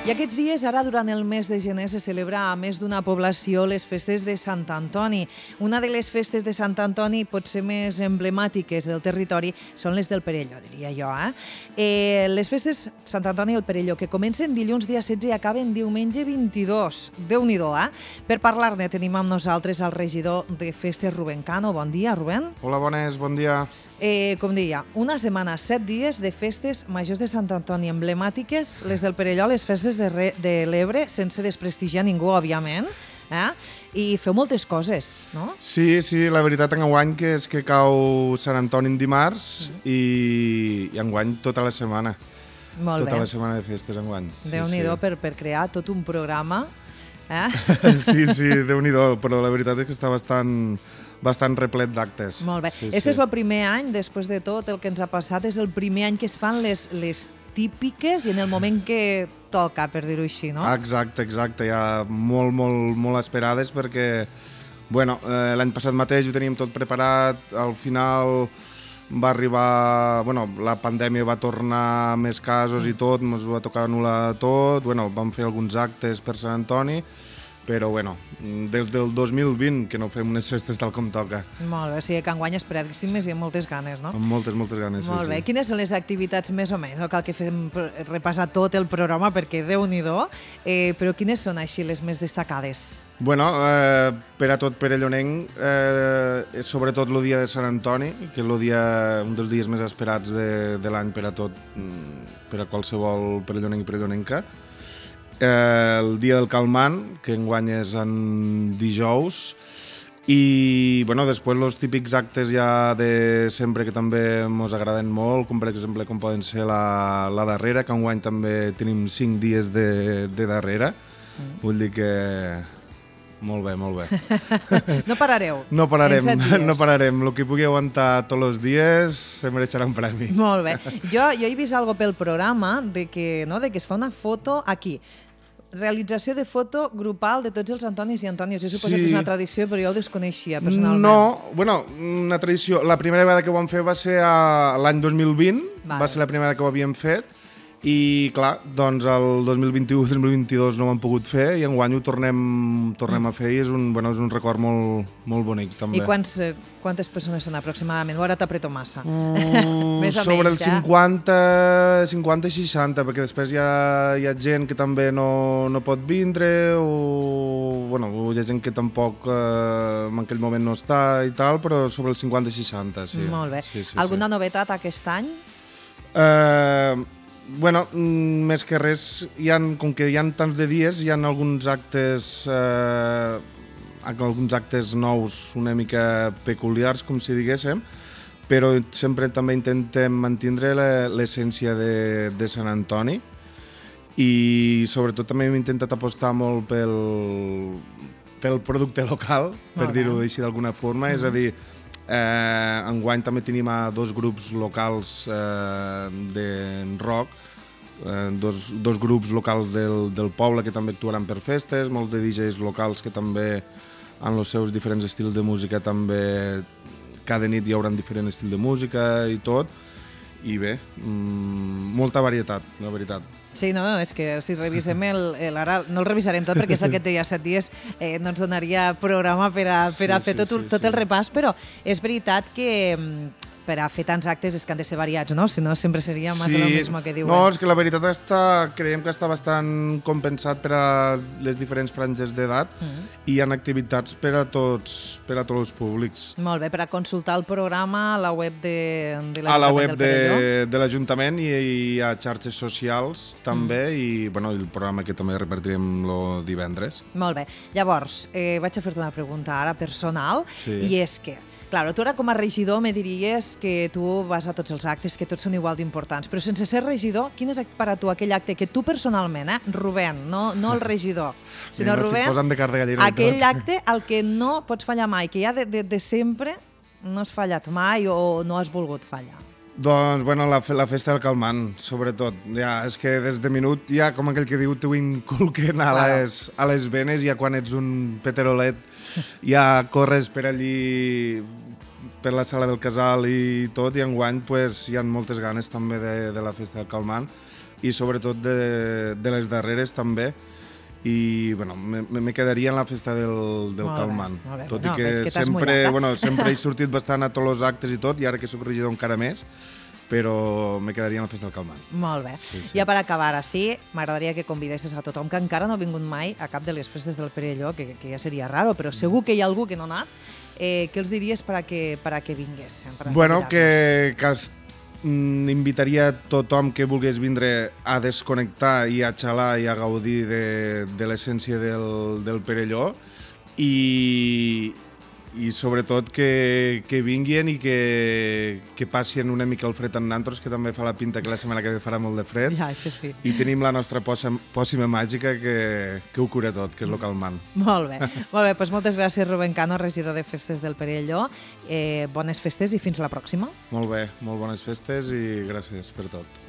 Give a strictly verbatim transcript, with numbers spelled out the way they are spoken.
I aquests dies, ara durant el mes de gener, se celebra a més d'una població les festes de Sant Antoni. Una de les festes de Sant Antoni potser més emblemàtiques del territori són les del Perelló, diria jo. Eh? Eh, les festes Sant Antoni i el Perelló, que comencen dilluns dia setze i acaben diumenge vint-i-dos. Déu-n'hi-do, eh? Per parlar-ne tenim amb nosaltres el regidor de festes, Rubén Cano. Bon dia, Rubén. Hola, bones, bon dia. Eh, com deia, una setmana, set dies de festes majors de Sant Antoni emblemàtiques, les del Perelló, les festes de, Re, de l'Ebre, sense desprestigiar ningú, òbviament, eh? I feu moltes coses, no? Sí, sí, la veritat enguany que és que cau Sant Antoni en dimarts mm. i, i enguany tota la setmana. Molt tota bé. la setmana de festes enguany. Déu-n'hi-do sí, sí. per, per crear tot un programa. Eh? Sí, sí, Déu-n'hi-do, però la veritat és que està bastant... bastant replet d'actes. Molt bé. Sí, Este sí. és el primer any, després de tot el que ens ha passat, és el primer any que es fan les, les típiques i en el moment que toca, per dir-ho així, no? Exacte, exacte. Ja molt, molt, molt esperades perquè, bueno, eh, l'any passat mateix ho teníem tot preparat, al final va arribar... Bueno, la pandèmia va tornar més casos i tot, ens va tocar anul·lar tot, bueno, vam fer alguns actes per Sant Antoni, però, bueno, des del dos mil vint que no fem unes festes tal com toca. Molt bé, o sigui que enguany esperadíssimes i amb moltes ganes, no? Amb moltes, moltes ganes, sí, Molt bé. sí. Quines són les activitats més o menys? No cal que fem repassar tot el programa perquè Déu-n'hi-do, eh, però quines són així les més destacades? Bueno, eh, per a tot perellonenc, eh, sobretot el dia de Sant Antoni, que és el dia, un dels dies més esperats de, de l'any per a tot, per a qualsevol perellonenc i perellonenca. Eh, el dia del Calmant, que enguany és en dijous, i bueno, després els típics actes ja de sempre que també ens agraden molt, com per exemple com poden ser la, la darrera, que enguany també tenim cinc dies de, de darrera, mm. vull dir que... Molt bé, molt bé. No parareu? No pararem, en no pararem. El que pugui aguantar tots els dies se mereixerà un premi. Molt bé. Jo, jo he vist algo pel programa de que, no, de que es fa una foto aquí. Realització de foto grupal de tots els Antonis i Antònies. Jo suposo Sí. que és una tradició, però jo ho desconeixia personalment. No, bueno, una tradició. La primera vegada que ho vam fer va ser a l'any dos mil vint, Vale. va ser la primera vegada que ho havíem fet, i clar, doncs el dos mil vint-i-u dos mil vint-i-dos no ho hem pogut fer i enguany ho tornem, tornem mm. a fer i és un, bueno, és un record molt, molt bonic també. I quants, quantes persones són aproximadament? O ara t'apreto massa? Mm, Més o sobre menys, el cinquanta, cinquanta i seixanta, perquè després hi ha, hi ha gent que també no, no pot vindre o, bueno, hi ha gent que tampoc eh, en aquell moment no està i tal, però sobre el cinquanta i seixanta, sí. Molt bé. Sí, sí, Alguna sí. novetat aquest any? Eh... Bueno, més que res, hi ha, com que hi ha tants de dies, hi ha alguns actes, eh, alguns actes nous una mica peculiars, com si diguéssim, però sempre també intentem mantenir l'essència de, de Sant Antoni i sobretot també hem intentat apostar molt pel, pel producte local, per dir-ho així d'alguna forma, mm-hmm. és a dir, Eh, enguany també tenim a dos grups locals eh, de rock, eh, dos, dos grups locals del, del poble que també actuaran per festes, molts de D Js locals que també en els seus diferents estils de música també cada nit hi haurà diferent estil de música i tot, i bé, mmm, molta varietat, la veritat. Sí, no, és que si revisem el... el ara no el revisarem tot perquè és el que et deia, set dies eh, no ens donaria programa per a, per a Sí, fer sí, tot, sí, tot sí. el repàs, però és veritat que per a fer tants actes és que han de ser variats, no? Si no, sempre seria més sí. de lo mismo que diuen. No, és que la veritat està, creiem que està bastant compensat per a les diferents franges d'edat mm. i hi ha activitats per a tots per a tots els públics. Molt bé, per a consultar el programa a la web de, de a la web del de, Perelló. de l'Ajuntament i, i a xarxes socials també mm. i bueno, el programa que també repartirem el divendres. Molt bé. Llavors, eh, vaig a fer-te una pregunta ara personal sí. i és que Claro, tu ara com a regidor me diries que tu vas a tots els actes, que tots són igual d'importants, però sense ser regidor, quin és per a tu aquell acte que tu personalment, eh, Rubén, no, no el regidor, sinó Mira, Rubén, posant de carn de gallina aquell acte al que no pots fallar mai, que ja de, de, de sempre no has fallat mai o no has volgut fallar? Doncs, bueno, la, la festa del Calmant, sobretot. Ja, és que des de minut, ja, com aquell que diu, t'ho inculquen a les, a les venes, ja quan ets un peterolet, ja corres per allí per la Sala del Casal i tot, i enguany pues, hi ha moltes ganes també de, de la Festa del Calmant i sobretot de, de les darreres també, i bueno, me, me quedaria en la Festa del, del molt Calmant. Bé, molt bé. Tot no, i que, que sempre, mullat, eh? bueno, sempre he sortit bastant a tots els actes i tot, i ara que soc regidor encara més, però me quedaria en la Festa del Calmant. Molt bé. Sí, sí. Ja per acabar, així, m'agradaria que convidessis a tothom que encara no ha vingut mai a cap de les festes del Perelló, que, que ja seria raro, però segur que hi ha algú que no ha anat. Eh, què els diries per a que, per a que vingués? Per a Bueno, convidar-los? que, que es, mm, invitaria tothom que volgués vindre a desconnectar i a xalar i a gaudir de, de l'essència del, del Perelló, i, i sobretot que, que vinguin i que, que passin una mica el fred amb nantros, que també fa la pinta que la setmana que ve farà molt de fred. Ja, això sí. I tenim la nostra posa, pòssima màgica que, que ho cura tot, que és el calmant. Molt bé. Molt bé, doncs moltes gràcies, Rubén Cano, regidor de Festes del Perelló. Eh, bones festes i fins la pròxima. Molt bé, molt bones festes i gràcies per tot.